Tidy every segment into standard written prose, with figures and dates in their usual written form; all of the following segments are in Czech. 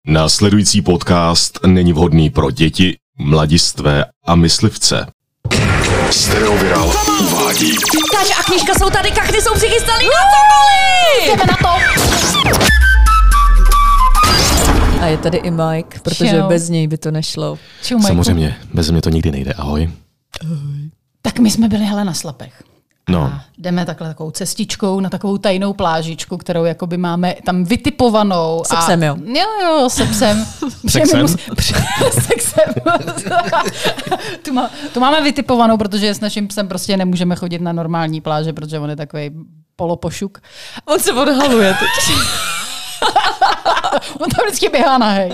Následující podcast není vhodný pro děti, mladistvé a myslivce. Stereoviral uvádí. Káč a knížka jsou tady, kachny jsou přichystaný na cokoliv! Jdeme na to! A je tady i Mike, protože Čau. bez něj by to nešlo. Čau, Majku. Samozřejmě, bez mě to nikdy nejde. Ahoj. Tak my jsme byli hele na Slapech. No. A jdeme takhle takovou cestičkou na takovou tajnou plážičku, kterou jakoby máme tam vytipovanou. Se psem, jo? Jo, se psem. Sexem? Sexem. tu máme vytipovanou, že s naším psem prostě nemůžeme chodit na normální pláže, protože on je takový polopošuk. On se odhaluje teď. On tam vždycky běhá nahej.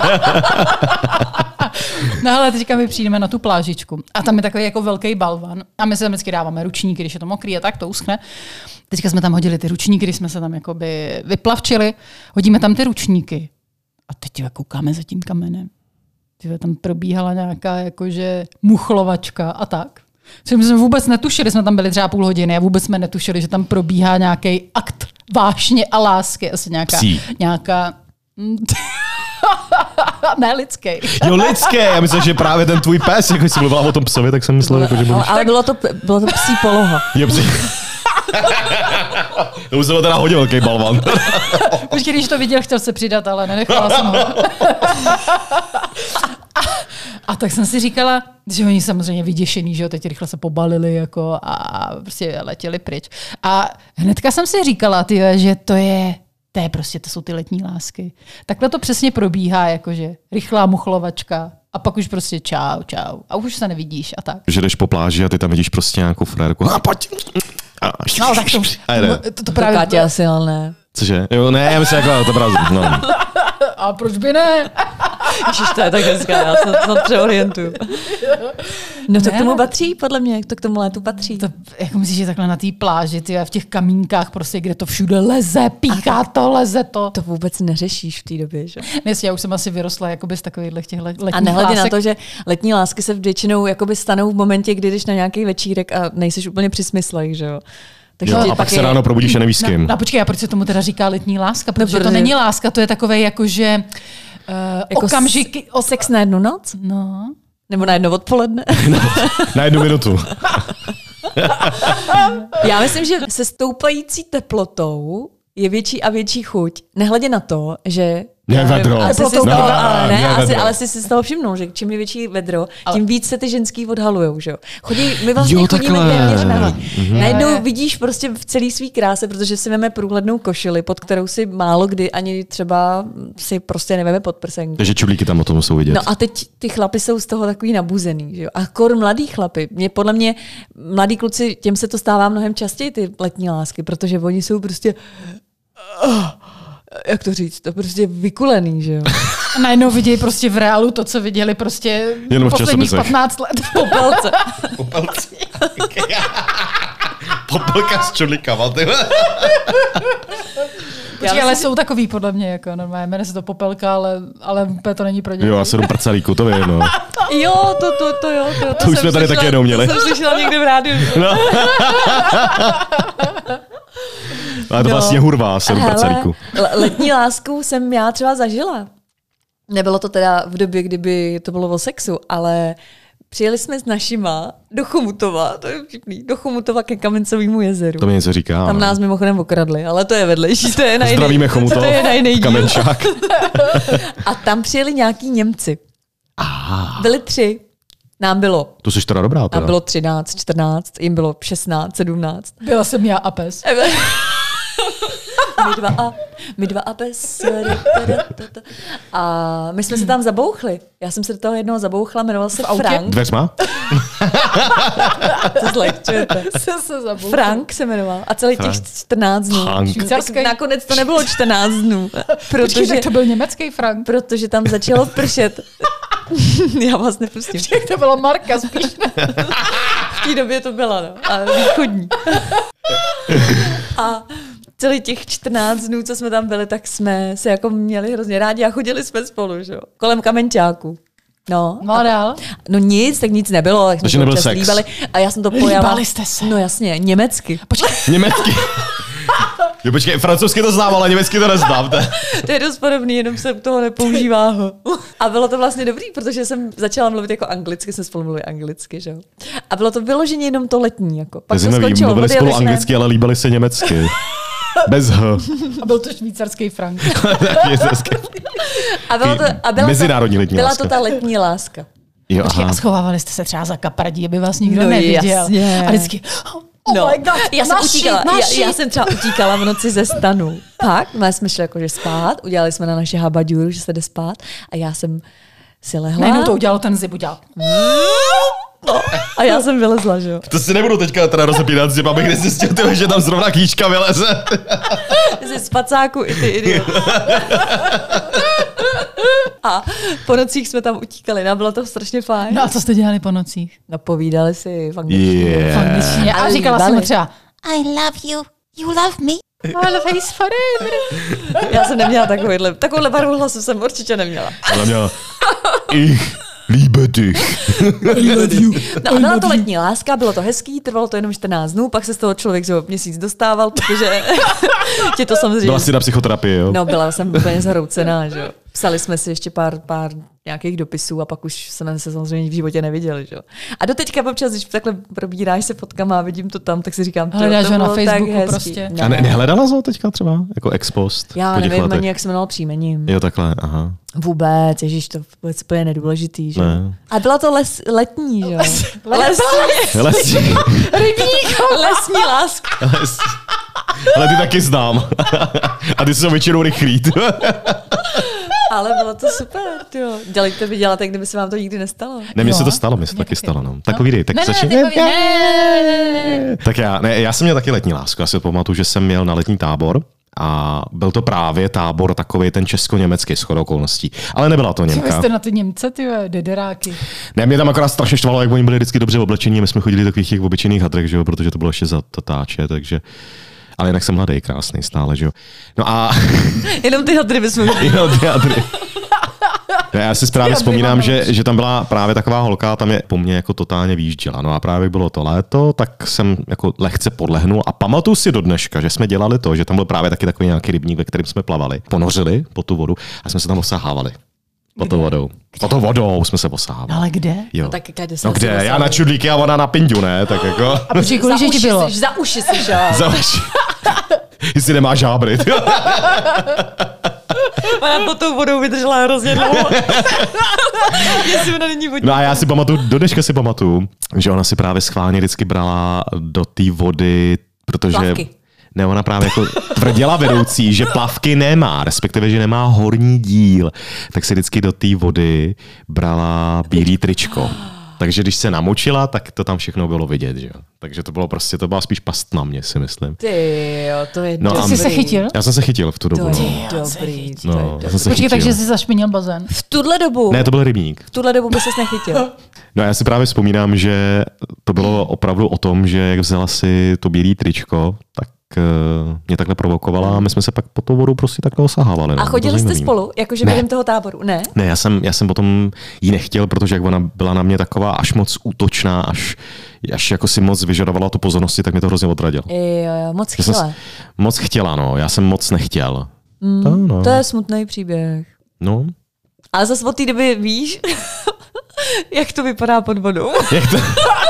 No ale teďka my přijdeme na tu plážičku a tam je takový jako velký balvan a my se tam vždycky dáváme ručníky, když je to mokrý a tak to uschne. Teďka jsme tam hodili ty ručníky, když jsme se tam jakoby vyplavčili, hodíme tam ty ručníky a teď koukáme za tím kamenem. Tam probíhala nějaká jakože muchlovačka a tak. Co my jsme vůbec netušili, jsme tam byli třeba půl hodiny a vůbec jsme netušili, že tam probíhá nějaký akt vášně a lásky. Asi nějaká ne, lidský. Jo, lidský. Já myslím, že právě ten tvůj pes, jako jsi mluvila o tom psovi, tak jsem myslel, jako, že budeš... Ale bylo to psí poloha. Je psí. To muselo teda hodně velký balvan. Počkej, když to viděl, chtěl se přidat, ale nenechala jsem ho. A tak jsem si říkala, že oni samozřejmě vyděšený, že jo, teď rychle se pobalili jako a prostě letěli pryč. A hnedka jsem si říkala, že to jsou ty letní lásky. Takhle to přesně probíhá, jakože rychlá muchlovačka a pak už prostě čau. A už se nevidíš a tak. Že jdeš po pláži a ty tam vidíš prostě nějakou frérku. A pojď. No, tak to právě... Kátě asi, ale ne. Cože? Jo, ne, já myslím, jako to právě. No. A proč by ne? Ježiš, to je tak hezká, já se to přeorientuju. No to k tomu patří, podle mě, to k tomu létu patří. To, jako myslíš, že takhle na té pláži, v těch kamínkách, prostě, kde to všude leze, píchá to, leze to. To vůbec neřešíš v té době, že? Dnes já už jsem asi vyrostla jakoby z takových těch letních a nehledě lásek. na to, že letní lásky se většinou jakoby stanou v momentě, kdy jdeš na nějaký večírek a nejseš úplně při smyslech, že jo? Jo, a pak se ráno probudíš a nevíš s kým. No počkej, a proč se tomu teda říká letní láska? Protože protože to není láska, to je takové jakože jako okamžiky... Sex na jednu noc? No. Nebo na jedno odpoledne? Na 1 minutu. Já myslím, že se stoupající teplotou je větší a větší chuť. Nehledě na to, že... Ne vedro. Ale si z toho všimnul, že čím je větší vedro, tím víc se ty ženský odhalujou, že jo. My vlastně chodíme téměř nahý. Najednou vidíš prostě v celý svý kráse, protože si veme průhlednou košili, pod kterou si málo kdy ani třeba si prostě neveme podprsenku. Takže čulíky tam o tom jsou vidět. No a teď ty chlapy jsou z toho takový nabuzený, že jo. A kor mladý chlapy. Podle mě mladí kluci, těm se to stává mnohem častěji ty letní lásky, protože oni jsou prostě jak to říct, to prostě vykulený, že jo. A najednou vidějí prostě v reálu to, co viděli prostě jenom v posledních 15 let. V popelce. Popelka s čudlíkama, ty. Počkej, ale jsou takový podle mě, jako normálně, jmenuje se to popelka, ale úplně to není pro děti. Jo, a 7 parcelíků, to vím, no. Jo, to už jsme tady taky jednou měli. To jsem slyšela někde v rádiu. No. Ale to vlastně hurvá, 7 parcelíků. Letní lásku jsem já třeba zažila. Nebylo to teda v době, kdyby to bylo o sexu, ale přijeli jsme s našima do Chomutova, to je vtipný, do Chomutova ke Kamencovému jezeru. To mi něco říká. Tam nás mimochodem okradli, ale to je vedlejší, to je na jiný. Zdravíme Chomutov, to je na jiný díl. Kamenčák. A tam přijeli nějaký Němci. Byli 3. Nám bylo. To jsi teda dobrá. Teda. Nám bylo 13, 14, jim bylo 16, 17. Byla jsem já a pes. My dva a pes. A my jsme se tam zabouchli. Já jsem se do toho jednoho zabouchla, jmenoval se Frank. Dveřma? To zlehčujete. Frank se jmenoval. A celých těch 14 dnů. Nakonec to nebylo 14 dnů. Počkej, tak to byl německý Frank. Protože tam začalo pršet. Já vás nepustím. To byla Marka spíš. V té době to byla, no. A východní. A celý těch 14 dnů, co jsme tam byli, tak jsme se jako měli hrozně rádi a chodili jsme spolu, že jo? Kolem Kamenčáku. No. No dál? No nic, tak nic nebylo. Tak takže nebyl sex. Líbali, a já jsem to pojala. Líbali jste se? No jasně, německy. Německy. Jo, počkej, francouzsky to znám, ale německy to neznám. To je dost podobný, jenom se toho nepoužívá ho. A bylo to vlastně dobrý, protože jsem začala mluvit jako anglicky, jsme spolu mluvili anglicky, že jo. A bylo to vyloženě jenom to letní, jako. Pak to skončilo. Mluvili spolu anglicky, ale líbili se německy. Bez H. A byl to švýcarský frank. Mezinárodní letní byla láska. to ta letní láska. Jo, Počkej, a schovávali jste se třeba za kapradí, aby vás nikdo neviděl. Jasně. A vždycky, oh my God, já jsem třeba utíkala v noci ze stanu. Pak jsme šli jakože spát, udělali jsme na naše habadžuru, že se jde spát a já jsem si lehla. Najednou to udělal ten zip, udělal. No, a já jsem vylezla, že jo. To si nebudu teďka teda rozepínat, že abych nezjistil, že tam zrovna kýčka vyleze. Jsi z pacáku i ty idiot. A po nocích jsme tam utíkali, no bylo to strašně fajn. No a co jste dělali po nocích? No povídali si v angličtině. Yeah. A říkala jsem mu třeba, I love you. You love me? ale face forever. Já jsem neměla takovouhle barvu hlasu jsem určitě neměla. Ona měla ich liebe dich. No a byla to letní láska, bylo to hezký, trvalo to jenom 14 dnů, pak se z toho člověk že měsíc dostával, protože tě to samozřejmě... Byla jsi na psychoterapii, jo? No, byla jsem úplně zhroucená, že jo. Psali jsme si ještě pár nějakých dopisů a pak už jsme se samozřejmě v životě neviděli, že jo. A doteďka občas, když takhle probíráš se fotkama a vidím to tam, tak si říkám, to hledáš ho na bylo Facebooku tak prostě. No. A nehledala jsi ho teďka třeba? Jako ex post? Já nevím ani, jak se jmenoval příjmením. Jo, takhle, aha. Vůbec, ježiš, to vůbec úplně nedůležitý, že jo. A byla to letní, že jo. Lesní. Rybník. Lesní láska. Ale ty taky znám. A ty jsou většinou rychlý. Ale bylo to super, jo. Dělejte, vy děláte, kdyby se vám to nikdy nestalo. Ne, mně se to stalo, mně se taky stalo, no. Tak povídej, tak začni. Tak já jsem měl taky letní lásku, já si pamatuju, že jsem měl na letní tábor a byl to právě tábor takovej ten česko-německý shodou okolností. Ale nebyla to Němka. Vy jste na ty Němce, ty dederáky. Ne, mě tam akorát strašně štvalo, jak oni byli vždycky dobře oblečení, my jsme chodili do takových těch obyčejných hadrech, že jo, protože to bylo ještě za tatáče, takže... Ale jinak jsem mladý, krásný stále, že jo. No a... Jenom ty hadry bychom měli. Jenom ty hadry. Já si právě vzpomínám, že tam byla právě taková holka, tam je po mně jako totálně výjížděla. No a právě bylo to léto, tak jsem jako lehce podlehnul a pamatuju si do dneška, že jsme dělali to, že tam byl právě taky takový nějaký rybník, ve kterém jsme plavali, ponořili po tu vodu a jsme se tam osahávali. Po tou vodou. Po tou vodou jsme se osahávali. Ale kde? Jo. No, tak no kde? Já na čudlíky a ona na pindu, ne? Tak jako... A počkej, kolik ti bylo? Za uši si šel. Za uši. Jestli nemáš žábry. Ona pod tou vodou vydržela hrozně dlouho. Jestli ona není vodní. No a já si pamatuju, do dneška si pamatuju, že ona si právě schválně vždycky brala do té vody, protože... Plavky. Ne, ona právě jako tvrdila vedoucí, že plavky nemá, respektive, že nemá horní díl, tak si vždycky do té vody brala bílý tričko. Takže když se namočila, tak to tam všechno bylo vidět, že jo. Takže to bylo prostě, to byla spíš past na mě, si myslím. Ty jo, to je no, dobrý. Jsi se chytil? Já jsem se chytil v tu dobu. To je dobrý. No, já jsem se Počkej, chytil. takže jsi zašpinil bazén. V tuhle dobu? Ne, to byl rybník. V tuhle dobu by ses nechytil. No já si právě vzpomínám, že to bylo opravdu o tom, že jak vzala si to bílé tričko, tak mě takhle provokovala a my jsme se pak po tou vodu prostě takhle osahávali. A chodili jste spolu, jakože během toho táboru, ne? Ne, já jsem potom jí nechtěl, protože jak ona byla na mě taková až moc útočná, až jako si moc vyžadovala tu pozornosti, tak mě to hrozně odradilo. Jo, moc chtěla. Moc chtěla, no, já jsem moc nechtěl. To je smutný příběh. No. Ale zase od té doby víš, jak to vypadá pod vodou. Jak to...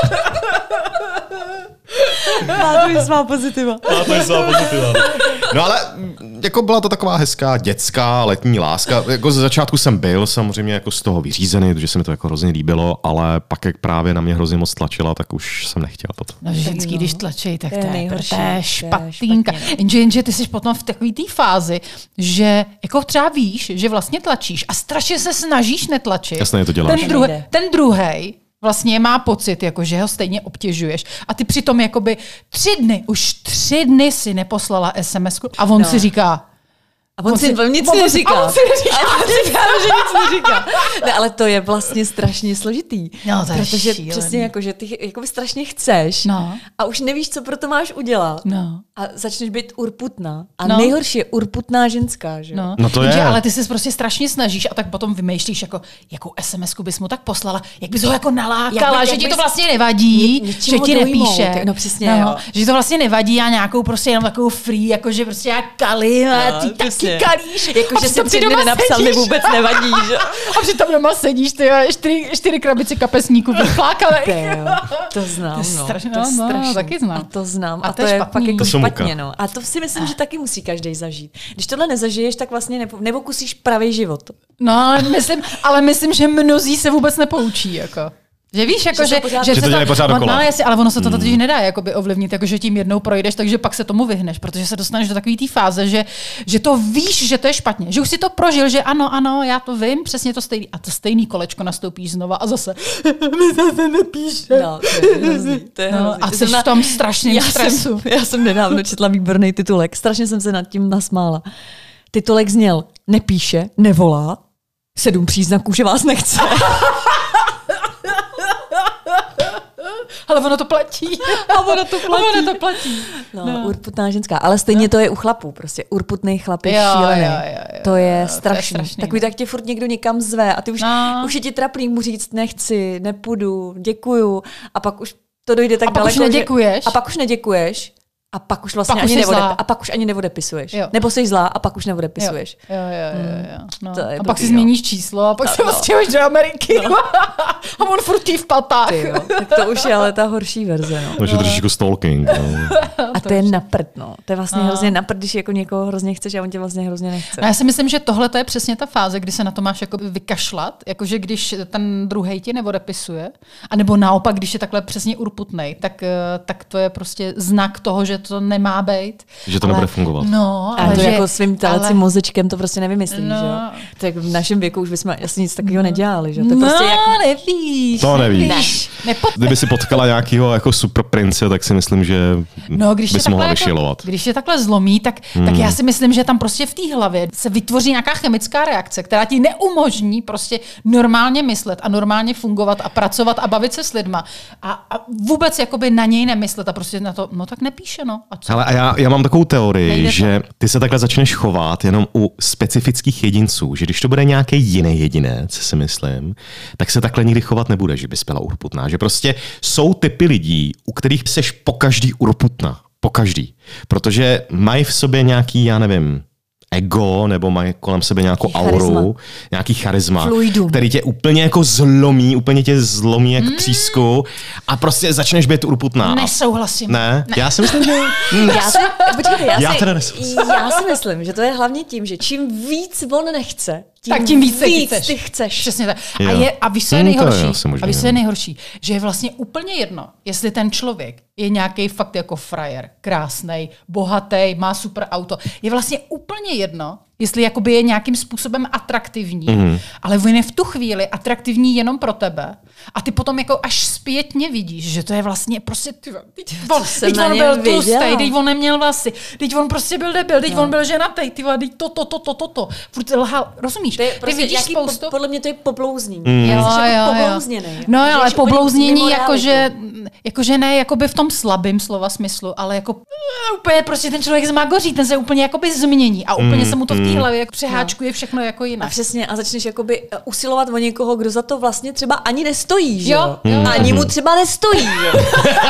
Má to i svá pozitiva. No ale jako byla to taková hezká dětská letní láska. Jako ze začátku jsem byl samozřejmě jako z toho vyřízený, protože se mi to jako hrozně líbilo, ale pak jak právě na mě hrozně moc tlačila, tak už jsem nechtěl potom. No vždycky, když tlačí, tak nejhorší, to je špatínka. Jenže ty jsi potom v takové té fázi, že jako třeba víš, že vlastně tlačíš a strašně se snažíš netlačit. Jasně, to děláš. Ten druhej vlastně má pocit, jako, že ho stejně obtěžuješ. A ty přitom jakoby 3 dny si neposlala SMS-ku a on si říká... A on si nic neříká. A on si říká, že nic mi říká. Ne, ale to je vlastně strašně složitý. No, to je protože šílený. přesně jako, že ty jakoby strašně chceš a už nevíš, co pro to máš udělat. A začneš být urputná. A nejhorší je urputná ženská, že? No to je. Ale ty se prostě strašně snažíš a tak potom vymýšlíš, jako, jakou SMS-ku bys mu tak poslala, jak bys ho jako nalákala, že ti to vlastně nevadí, že ti nepíše. No přesně, že to vlastně nevadí a nějakou prostě jenom takovou free, jakože prostě já kalím a ty taky kalíš. Jakože jsem si doma nenapsal, mi vůbec nevadí, že? A přitom doma sedíš, ty 4 krabici kapesníků vyflákalej. To znám, taky znám. A to znám. A to je fakt jako špatně, no. A to si myslím, že taky musí každý zažít. Když tohle nezažiješ, tak vlastně nepokusíš pravý život. No, ale myslím, že mnozí se vůbec nepoučí, jako. Že víš, jako, že to dělají pořád dokola. No, ale ono se to totiž nedá jakoby ovlivnit, jako, že tím jednou projdeš, takže pak se tomu vyhneš, protože se dostaneš do takové té fáze, že to víš, že to je špatně. Že už si to prožil, že ano, já to vím, přesně to stejný. A to stejný kolečko nastoupíš znova a zase mi zase nepíše. No, to je hrozný. A jsi v tom strašným stresu. Já jsem nedávno četla výborný titulek. Strašně jsem se nad tím nasmála. Titulek zněl: nepíše, nevolá, 7 příznaků, že vás nechce. Ale ono to platí. ono to platí. No, urputná ženská. Ale stejně to je u chlapů. Prostě urputný chlap je šílený. To je strašný. Takový tak tě furt někdo někam zve a ty už je ti trapný mu říct nechci, nepůjdu, děkuju. A pak už to dojde tak daleko, neděkuješ. A pak už neděkuješ. A pak už vlastně ani neodepisuješ. Jo. Nebo jsi zlá a pak už neodepisuješ. Jo. No. A pak si změníš číslo a pak se odstěhuješ do Ameriky. A on furt v patách. Tak to už je ale ta horší verze. No. To je trošičku stalking. No. A to je naprd. No. To je vlastně hrozně naprd, když jako někoho hrozně chceš a on tě vlastně hrozně nechce. No, já si myslím, že tohle je přesně ta fáze, kdy se na to máš jako vykašlat, jakože když ten druhej ti neodepisuje, anebo naopak, když je takhle přesně urputnej, tak to je prostě znak toho, že to nemá být. Že to nebude fungovat. No, ale to jako svým telecím mozečkem to prostě nevymyslíš, že jo? Tak v našem věku už bychom asi nic takového nedělali, že? To prostě nevíš. To nevíš. Kdyby si potkala nějakého jako super prince, tak si myslím, že bys mohla vyšilovat. Když je takhle zlomí, tak já si myslím, že tam prostě v té hlavě se vytvoří nějaká chemická reakce, která ti neumožní prostě normálně myslet a normálně fungovat a pracovat a bavit se s lidma a vůbec jakoby na něj nemyslet a prostě na to, no tak nepíše, no. Ale a já mám takovou teorii, že ty se takhle začneš chovat jenom u specifických jedinců, že když to bude nějaký jiný jedinec, si myslím, tak se takhle nikdy chovat nebude, že bys byla urputná. Že prostě jsou typy lidí, u kterých seš pokaždý urputná. Pokaždý. Protože mají v sobě nějaký, já nevím, ego, nebo mají kolem sebe nějakou auru, nějaký charisma, který tě úplně jako zlomí, jak třísku a prostě začneš být urputná. Nesouhlasím. Ne? Já si myslím, že... Já si myslím, že to je hlavně tím, že čím víc on nechce, tím víc ty chceš. Přesně tak. A víš, co je nejhorší? Je nejhorší? Že je vlastně úplně jedno, jestli ten člověk je nějaký fakt jako frajer, krásnej, bohatý, má super auto. Je vlastně úplně jedno, jestli jakoby je nějakým způsobem atraktivní, ale on je v tu chvíli atraktivní jenom pro tebe. A ty potom jako až zpětně vidíš, že to je vlastně prostě teď on byl tlustej, teď on neměl vlasy, teď on prostě byl debil, teď on byl ženatej, teď to. Furt lhal, rozumíš? To je prostě ty vidíš spoustu. Podle mě to je poblouznění. No, ale poblouznění jakože ne jakoby v tom slabým slova smyslu, ale jako úplně prostě ten člověk zmagoří, ten se úplně jakoby změní a úplně se mu to v té hlavě jako přeháčkuje všechno jako jinak. A přesně, a začneš jakoby usilovat o někoho, kdo za to vlastně třeba ani nestojí, že jo? Ani mu třeba nestojí, že jo?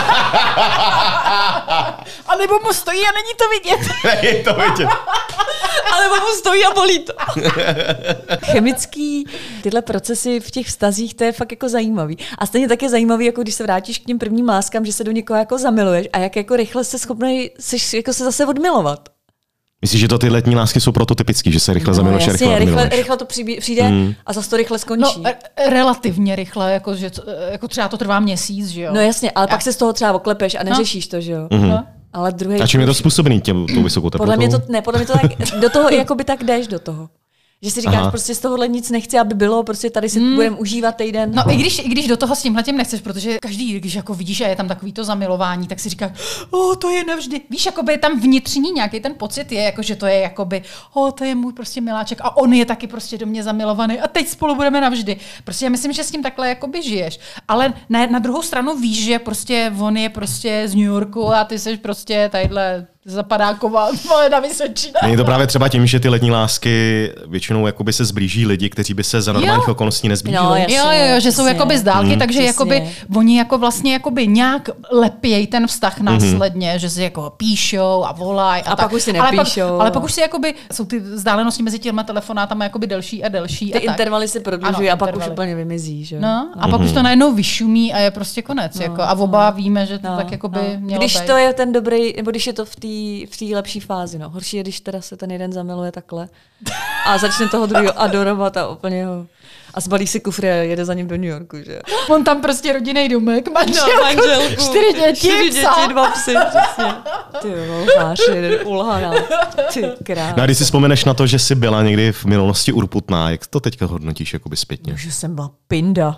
A nebo mu stojí a není to vidět. Není to vidět. A nebo mu stojí a bolí to. Chemický tyhle procesy v těch vztazích, to je fakt jako zajímavý. A stejně tak je zajímavý, jako když se vrátíš k těm prvním láskám, že se do někoho jako zamiluješ a jak jako rychle jsi schopný jako se zase odmilovat. Myslíš, že to ty letní lásky jsou prototypický, že se rychle zamiluješ a rychle odmiluješ? Rychle to přijde a zase to rychle skončí. No, relativně rychle, jako třeba to trvá měsíc, že jo? No jasně, ale pak se z toho třeba oklepeš a neřešíš to, že jo? Ale druhý. A čím je to způsobený tou vysokou teplotou? Podle mě to tak do toho jakoby tak jdeš do toho. Že si říkáš, prostě z tohohle nic nechci, aby bylo, prostě tady si budeme užívat týden. No i když do toho s tímhletím nechceš, protože každý, když jako vidíš, že je tam takový to zamilování, tak si říkáš, to je navždy. Víš, jakoby je tam vnitřní nějaký ten pocit je, jako, že to je jakoby, to je můj prostě miláček a on je taky prostě do mě zamilovaný a teď spolu budeme navždy. Prostě já myslím, že s tím takhle jakoby žiješ. Ale na druhou stranu víš, že prostě on je prostě z New Yorku a ty jsi prostě tadyhle Zapadáková, ale na Vysočině. Není to právě třeba tím, že ty letní lásky většinou jakoby se zblíží lidi, kteří by se za normálních okolností nezblížili? No, jo, že jsou jakoby z dálky, takže jakoby oni jako vlastně jakoby nějak lepějí ten vztah následně, že si jako píšou a volají. A pak už si nepíšou. Ale pak už si jakoby, jsou ty vzdálenosti mezi těma telefonátama jakoby delší a delší. Ty intervaly se prodlužují a pak už úplně vymizí, že? No, a pak už to najednou vyšumí a je prostě konec. Jako, a oba víme, že to tak jakoby mělo když být. to je ten dobrý, nebo když je to v té lepší fázi, no. Horší je, když teda se ten jeden zamiluje takhle a začne toho druhého adorovat a úplně ho a zbalí si kufry a jede za ním do New Yorku, že? On tam prostě rodinný domek, manželku, 4 děti, 2 psy, přesně. Ty lhář, jeden ulhaná. Ty krás. No a když si vzpomeneš na to, že jsi byla někdy v minulosti urputná, jak to teďka hodnotíš jakoby zpětně? No, že jsem byla pinda.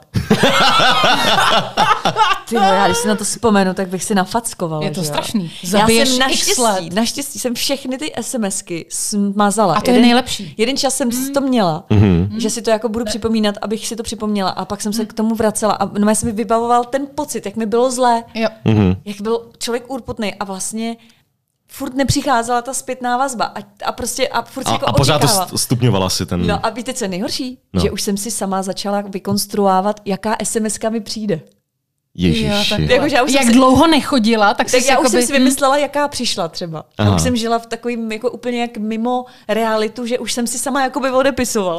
Ty já když si na to vzpomenu, tak bych si nafackovala. Je to strašný. Já jsem naštěstí jsem všechny ty SMSky smazala. A to je nejlepší. Jeden čas jsem to měla, že si to jako budu připomínat, abych si to připomněla. A pak jsem se k tomu vracela a no, se mi vybavoval ten pocit, jak mi bylo zlé. Jo. Jak byl člověk urputný a vlastně furt nepřicházela ta zpětná vazba a prostě a furt jako pořád to stupňovala si ten... No a víte, co je nejhorší? No. Že už jsem si sama začala vykonstruovat, jaká SMSka mi přijde. Ježiši. Jak dlouho nechodila, tak já už jsem si vymyslela, jaká přišla třeba. Já už jsem žila v takovým jako úplně jak mimo realitu, že už jsem si sama jakoby odepisovala.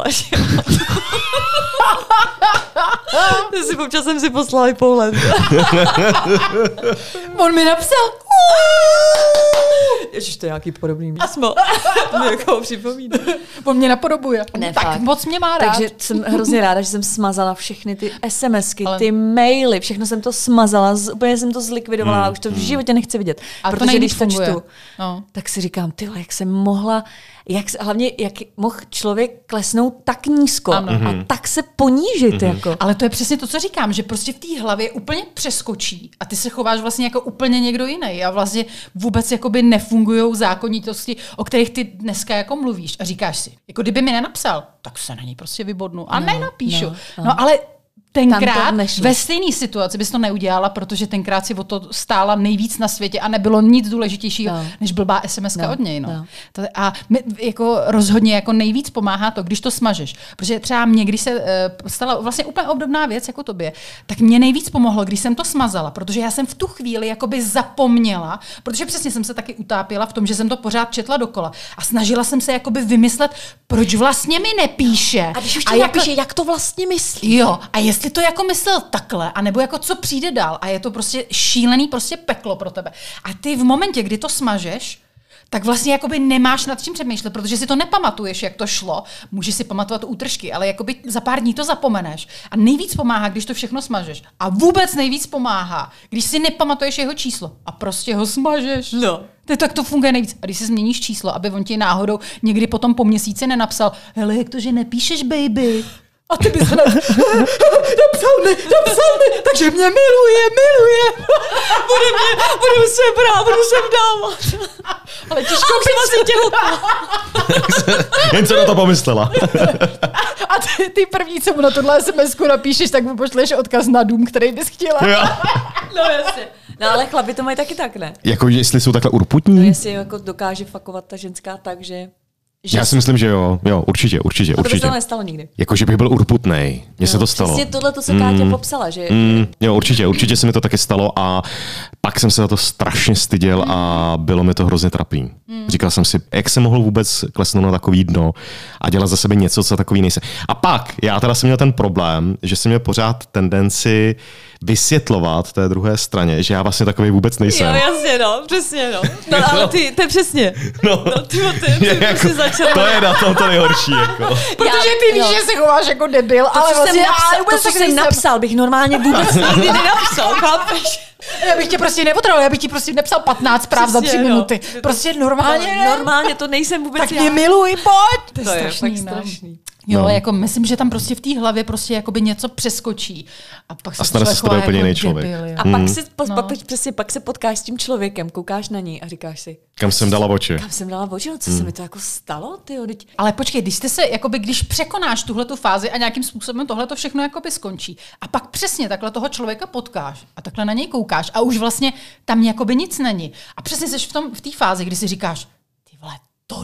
Občas jsem si poslala i pohled. On mi napsal. Ježiš, to je nějaký podobný písmo. To mi jako připomíná. On mě napodobuje. Ne, tak fakt. Moc mě má rád. Takže jsem hrozně ráda, že jsem smazala všechny ty SMSky, ty maily, všechno jsem to smazala, úplně jsem to zlikvidovala a už to v životě nechci vidět. A protože když to čtu, tak si říkám, tyhle, jak jsem mohla, hlavně jak mohl člověk klesnout tak nízko a tak se ponížit. Jako. Ale to je přesně to, co říkám, že prostě v té hlavě úplně přeskočí a ty se chováš vlastně jako úplně někdo jiný a vlastně vůbec jakoby nefungujou zákonitosti, o kterých ty dneska jako mluvíš a říkáš si, jako kdyby mi nenapsal, tak se na něj prostě vybodnu a nenapíšu. No ale tenkrát ve stejné situaci bys to neudělala, protože tenkrát si o to stála nejvíc na světě a nebylo nic důležitějšího, než blbá SMS-ka od něj. A jako rozhodně jako nejvíc pomáhá to, když to smažeš. Protože třeba mě, když se stala vlastně úplně obdobná věc jako tobě, tak mě nejvíc pomohlo, když jsem to smazala, protože já jsem v tu chvíli jakoby zapomněla, protože přesně jsem se taky utápěla v tom, že jsem to pořád četla dokola a snažila jsem se jakoby vymyslet, proč vlastně mi nepíše. A když už ti napíše, jak to vlastně myslí. Jo, a jestli to jako myslel takhle, anebo jako co přijde dál a je to prostě šílený prostě peklo pro tebe. A ty v momentě, kdy to smažeš, tak vlastně jakoby nemáš nad čím přemýšlet, protože si to nepamatuješ, jak to šlo. Můžeš si pamatovat útržky, ale jakoby za pár dní to zapomeneš. A nejvíc pomáhá, když to všechno smažeš. A vůbec nejvíc pomáhá, když si nepamatuješ jeho číslo a prostě ho smažeš. No. Tak to funguje nejvíc. A když si změníš číslo, aby on ti náhodou někdy potom po měsíci nenapsal, hele, jak to, že nepíšeš, baby? A ty bys napsal mi, takže mě miluje. Budu se brát, budu se vdávat. Ale těžko si těhotná. Jen co na to pomyslela. A ty první, co mu na tohle SMS-ku napíšeš, tak mu pošleš odkaz na dům, který bys chtěla. No jasně. No ale chlapi to mají taky tak, ne? Jako, jestli jsou takhle urputní? No jestli jako dokáže fakovat ta ženská tak, že já si myslím, že jo, určitě. A to by se to nestalo nikdy. Jako, že bych byl urputnej. Mně se to stalo. Přesně tohle, co se Káťa popsala, že... Jo, určitě se mi to taky stalo a pak jsem se za to strašně styděl a bylo mi to hrozně trapný. Říkal jsem si, jak jsem mohl vůbec klesnout na takový dno a dělat za sebe něco, co takový nejsem. A pak, já teda jsem měl ten problém, že jsem měl pořád tendenci vysvětlovat té druhé straně, že já vlastně takový vůbec nejsem. Jo, jasně, přesně, No ale to je přesně. No ty si To je na tom to nejhorší. Jako. Protože ty víš, že se chováš jako debil, ale vlastně to, co jsem napsal, bych normálně vůbec nikdy nenapsal, chápeš? Já bych tě prostě nepotreboval, já bych ti prostě nepsal 15 zpráv za 3 minuty. Prostě normálně. Normálně to nejsem vůbec tak mě miluj, pojď. To je fakt strašný. Jo, jako myslím, že tam prostě v té hlavě prostě jakoby něco přeskočí. A pak se stane se s tebe úplně jiný člověk. A pak se potkáš s tím člověkem, koukáš na ní a říkáš si, kam jsem dala oči? Kam jsem dala oči? No, co se mi to jako stalo? Ale počkej, když překonáš tuhletu fázi a nějakým způsobem tohle to všechno jakoby skončí a pak přesně takhle toho člověka potkáš a takhle na něj koukáš a už vlastně tam jakoby nic není. A přesně jsi v té fázi, kdy si říkáš, ty vole,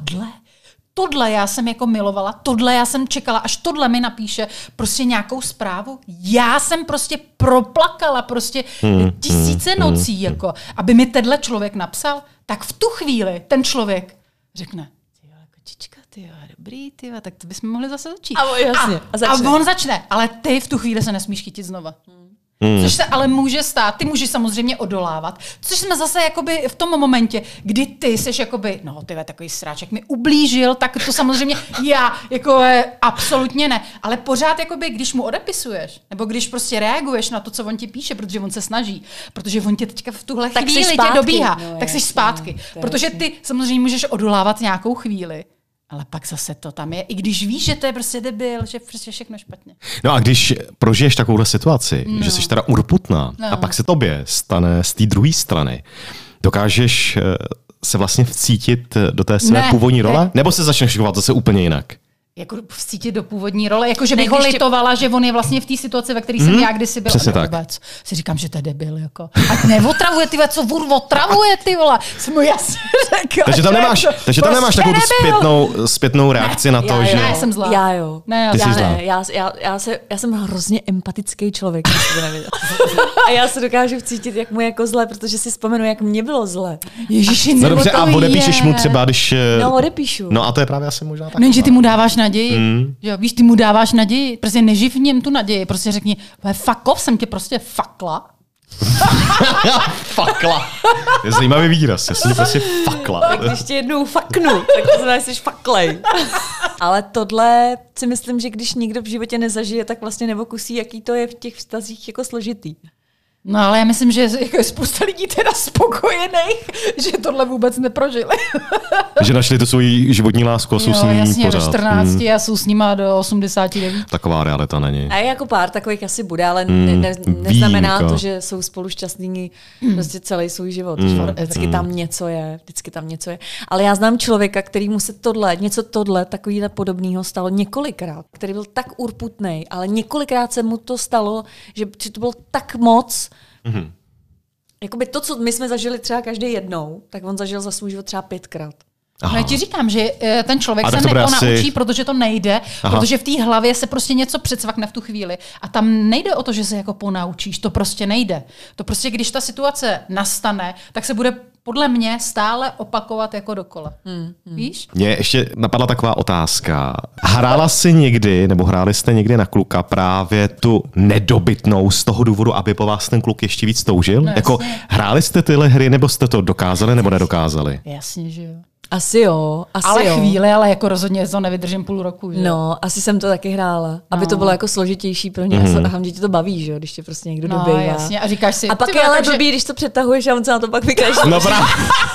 tohle já jsem jako milovala, tohle já jsem čekala, až tohle mi napíše prostě nějakou zprávu. Já jsem prostě proplakala prostě tisíce nocí, jako, aby mi tenhle člověk napsal, tak v tu chvíli ten člověk řekne, kočička, dobrý, tak to bychom mohli zase začít. A on začne, ale ty v tu chvíli se nesmíš chytit znova. Což se ale může stát, ty můžeš samozřejmě odolávat, což jsme zase jakoby v tom momentě, kdy ty seš jakoby, no ty takový sráček mi ublížil, tak to samozřejmě já jako absolutně ne, ale pořád jakoby, když mu odepisuješ, nebo když prostě reaguješ na to, co on ti píše, protože on se snaží, protože on tě teďka v tuhle chvíli tě dobíhá, tak jsi zpátky, protože ty samozřejmě můžeš odolávat nějakou chvíli. Ale pak zase to tam je, i když víš, že to je prostě debil, že prostě všechno špatně. No a když prožiješ takovouhle situaci, že jsi teda urputná a pak se tobě stane z té druhé strany, dokážeš se vlastně vcítit do té své původní role? Nebo se začneš chovat zase úplně jinak? Jako vcítit do původní role, jakože bych ho litovala, že on je vlastně v té situaci, ve které jsem já kdysi byl. Přesně tak. Vůbec. Si říkám, že to je debil, jako. Ať neotravuje, ty vole, co otravuje, ty vole. Jsem mu jasně řekla. Takže tam nemáš takovou zpětnou reakci na to, že... Já jsem zlá. Já jo. Ty jsi zlá. Já jsem hrozně empatický člověk, a já se dokážu vcítit, jak mu je jako zle, protože si vzpomenu, jak mě bylo zle. Ježiši, no dobře, a odepíšeš mu třeba, když... No, odepíšu. No a to je právě asi možná tak. No, že ty mu dáváš naději. Jo, víš, ty mu dáváš naději. Prostě neživ v něm tu naději. Prostě řekni, fuck off, jsem tě prostě fakla. Fakla. Je zajímavý výraz, já jsem tě prostě fakla. Tak když tě jednou faknu, tak to znamená, že jsi faklej. Ale tohle si myslím, že když nikdo v životě nezažije, tak vlastně neokusí, jaký to je v těch vztazích jako složitý. No ale já myslím, že je spousta lidí teda spokojených, že tohle vůbec neprožili. Že našli tu svoji životní lásku a jsou s ní jasně, pořád. Do 14 a jsou s nima do 89. Taková realita není. A jako pár takových asi bude, ale neznamená to, že jsou spolu šťastní prostě celý svůj život. Vždycky tam něco je. Ale já znám člověka, kterýmu se tohle takovýhle podobného stalo několikrát, který byl tak urputnej, ale několikrát se mu to stalo, že to bylo tak moc. Jakoby to, co my jsme zažili třeba každý jednou, tak on zažil za svůj život třeba 5krát. No já ti říkám, že ten člověk se neponaučí, protože to nejde, protože v té hlavě se prostě něco předsvakne v tu chvíli. A tam nejde o to, že se jako ponaučíš, to prostě nejde. To prostě, když ta situace nastane, tak se bude podle mě stále opakovat jako dokola. Víš? Mně ještě napadla taková otázka. Hrála jsi někdy, nebo hráli jste někdy na kluka právě tu nedobytnou z toho důvodu, aby po vás ten kluk ještě víc toužil? No, jako hráli jste tyhle hry, nebo jste to dokázali, nebo nedokázali? Jasně, že jo. Asi jo. Chvíli, ale jako rozhodně to nevydržím půl roku. Že? No, asi jsem to taky hrála. Aby to bylo jako složitější pro mě. A hlavně ti to baví, že jo, když tě prostě někdo dobývá. Jasně. A říkáš si... A pak je ale blbý, když to přetahuješ a on se na to pak vykaží. No právě.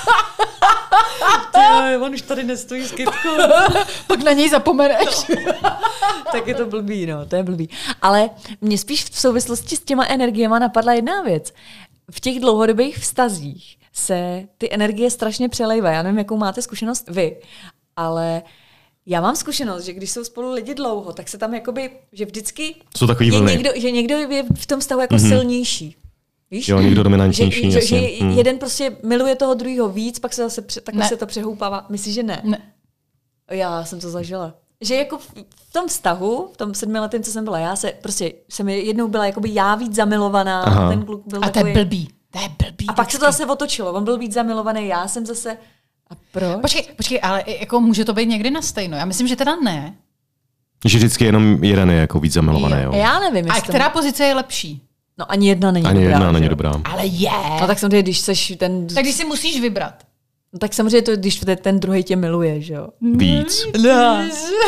On už tady nestojí s kytkou. Pak na něj zapomeneš. Tak je to blbý, no, to je blbý. Ale mě spíš v souvislosti s těma energiema napadla jedna věc. V těch dlouhodobých vztazích se ty energie strašně přelejvají. Já nevím, jakou máte zkušenost vy, ale já mám zkušenost, že když jsou spolu lidi dlouho, tak se tam jakoby, že vždycky jsou takový vlny. Někdo je v tom vztahu jako silnější. Víš? Jo, někdo dominantnější. Že jeden prostě miluje toho druhého víc, pak se zase takhle se to přehoupává. Myslíš, že ne? Já jsem to zažila. Že jako v tom vztahu, v tom 7 letém, co jsem byla, jsem jednou byla jakoby já víc zamilovaná, a ten kluk byl takový... To je blbý. A pak se to zase otočilo. On byl víc zamilovaný, já jsem zase... A proč? Počkej, ale jako může to být někdy na stejno. Já myslím, že teda ne. Že vždycky jenom jeden je jako víc zamilovaný, jo. Já nevím, a která pozice je lepší? No ani jedna není dobrá. Ani jedna není dobrá. Ale je. No tak samozřejmě, když seš ten... Tak když si musíš vybrat. No tak samozřejmě to, když ten druhý tě miluje, že jo? Víc. No.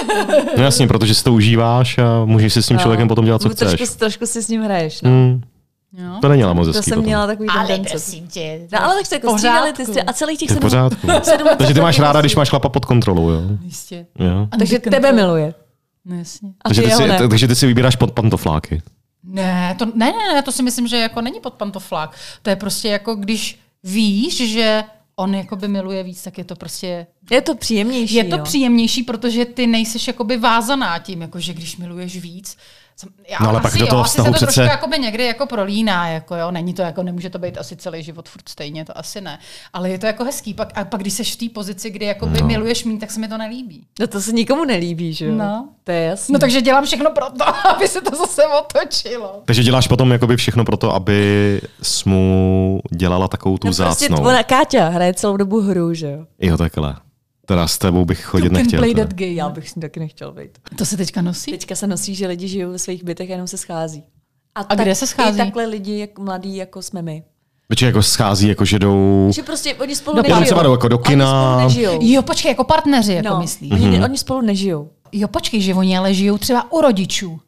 No jasně, protože si to užíváš a můžeš si s tím člověkem potom dělat, co chceš. Trošku si s ním hraješ, no. To neměla moc To hezký jsem potom. měla takový Ale tendence. prosím tě. No ale tak se jako střídali ty a celých těch To je v pořádku. Takže ty máš ráda, když máš chlapa pod kontrolou, jo? Jistě. Jo. Takže tebe miluje. No jasně. A ty Takže ty si vybíráš pod pantofláky. Ne, to si myslím, že jako není pod pantoflák. To je prostě jako, když víš, že on jakoby miluje víc, tak je to prostě... Je to příjemnější, Je to příjemnější, protože ty nejseš jakoby vázaná tím, jakože když miluješ víc. No ale pak do toho vztahu se to přece... trošku jakoby někdy jako prolíná, jako jo, není to jako, nemůže to být asi celý život furt stejně, to asi ne. Ale je to jako hezký, pak když seš v té pozici, kdy jakoby miluješ míň, tak se mi to nelíbí. No to se nikomu nelíbí, že jo? No. To je jasné. No takže dělám všechno pro to, aby se to zase otočilo. Takže děláš potom jakoby všechno pro to, aby jsi mu dělala takovou tu vzácnou. Prostě Káťa hraje celou dobu hru, že jo? Jo, takhle. Teda s tebou bych chodit nechtěl. Play that game. Já bych s ní taky nechtěl být. To se teďka nosí? Teďka se nosí, že lidi žijou ve svých bytech a jenom se schází. A kde se schází? I takhle lidi jako mladí, jako jsme my. Protože jako schází, jako že jdou... Že prostě oni spolu Do nežijou. třeba jdou jako do kina. Oni spolu nežijou. Jo, počkej, jako partneři, jako myslíš. Oni spolu nežijou. Jo, počkej, že oni ale žijou třeba u rodičů.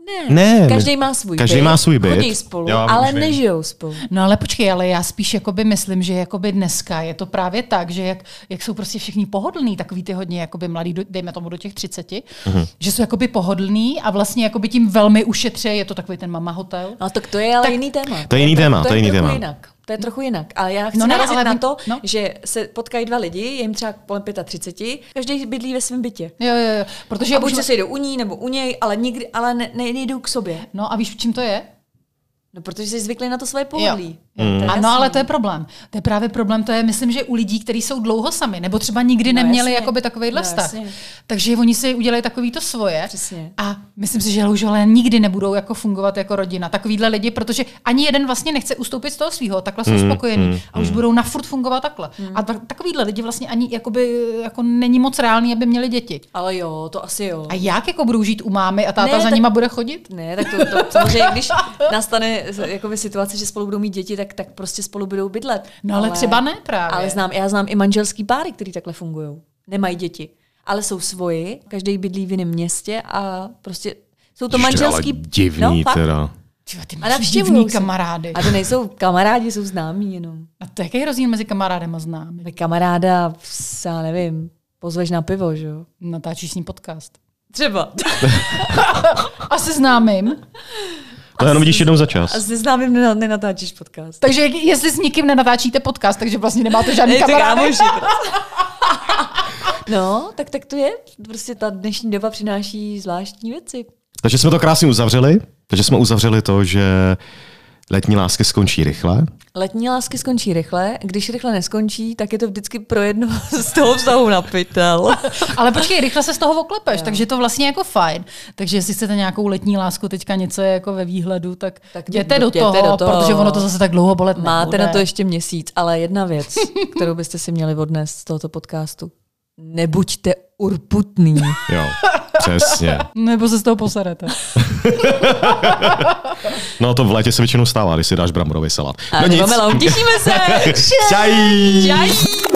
Ne. Každý má svůj Každý byt. má svůj byt. Chodí spolu, Jo, ale už vím. nežijou spolu. No ale počkej, ale já spíš jakoby myslím, že jakoby dneska je to právě tak, že jak jsou prostě všichni pohodlní, takový ty hodně jakoby mladí, dejme tomu do těch 30, že jsou jakoby pohodlní a vlastně jakoby tím velmi ušetří, je to takový ten mama hotel. No tak to je ale jiný téma. To je jiný téma, to je jiný trochu téma. jinak. To je trochu jinak. Ale já chci No ne, narazit ale na my- to, no. že se potkají dva lidi, je jim třeba kolem 35, každý bydlí ve svém bytě. Jo, protože A buď se sejdou u ní nebo u něj, ale nejdou k sobě. No a víš, v čím to je? No, protože jsi zvyklý na to svoje pohodlí. Ano, ale to je problém. To je právě problém, to je, myslím, že u lidí, kteří jsou dlouho sami, nebo třeba nikdy neměli jasně. jakoby takovejhle No, vztah. jasně. Takže oni si udělají takový to svoje. Přesně. A myslím si, že už ale nikdy nebudou jako fungovat jako rodina. Takovýhle lidi, protože ani jeden vlastně nechce ustoupit z toho svého, takhle jsou spokojení a už budou na furt fungovat takhle. A takovýhle lidi vlastně ani jakoby, jako není moc reálný, aby měli děti. Ale jo, to asi jo. A jak jako budou žít u mámy a táta Ne, za tak- nima bude chodit? Ne, tak to samozřejmě, když nastane jakoby situace, že spolu budou mít děti, tak prostě spolu budou bydlet. No ale třeba ne právě. Ale já znám i manželský páry, který takhle fungují. Nemají děti, ale jsou svoji, každý bydlí v jiném městě a prostě jsou to manželský... Ale divný fakt. teda. Tyjo, ty A máš navštěvují divný se. kamarády. A to nejsou kamarádi, jsou známí jenom. A to jaký je rozdíl mezi kamarádem a známým? Tak kamaráda, já nevím, pozveš na pivo, že jo? Natáčíš s ním podcast. Třeba. Asi známým. To jenom vidíš jednou za čas. A s neznámým nenatáčíš podcast. Takže jestli s nikým nenatáčíte podcast, takže vlastně nemáte žádný kamarády. No, tak to je. Prostě ta dnešní doba přináší zvláštní věci. Takže jsme to krásně uzavřeli. Takže jsme uzavřeli to, že letní lásky skončí rychle. Letní lásky skončí rychle, když rychle neskončí, tak je to vždycky pro jedno z toho vztahu na pytel. Ale počkej, rychle se z toho oklepeš, takže je to vlastně jako fajn. Takže jestli chcete nějakou letní lásku, teďka něco je jako ve výhledu, tak jděte do toho, protože ono to zase tak dlouho bolet nebude. Máte na to ještě měsíc, ale jedna věc, kterou byste si měli odnést z tohoto podcastu. Nebuďte urputný. Jo, přesně. Nebo se z toho poserete. No to v létě se většinou stává, když si dáš bramborový salát. A No nic. těšíme se! Čaj! Čaj!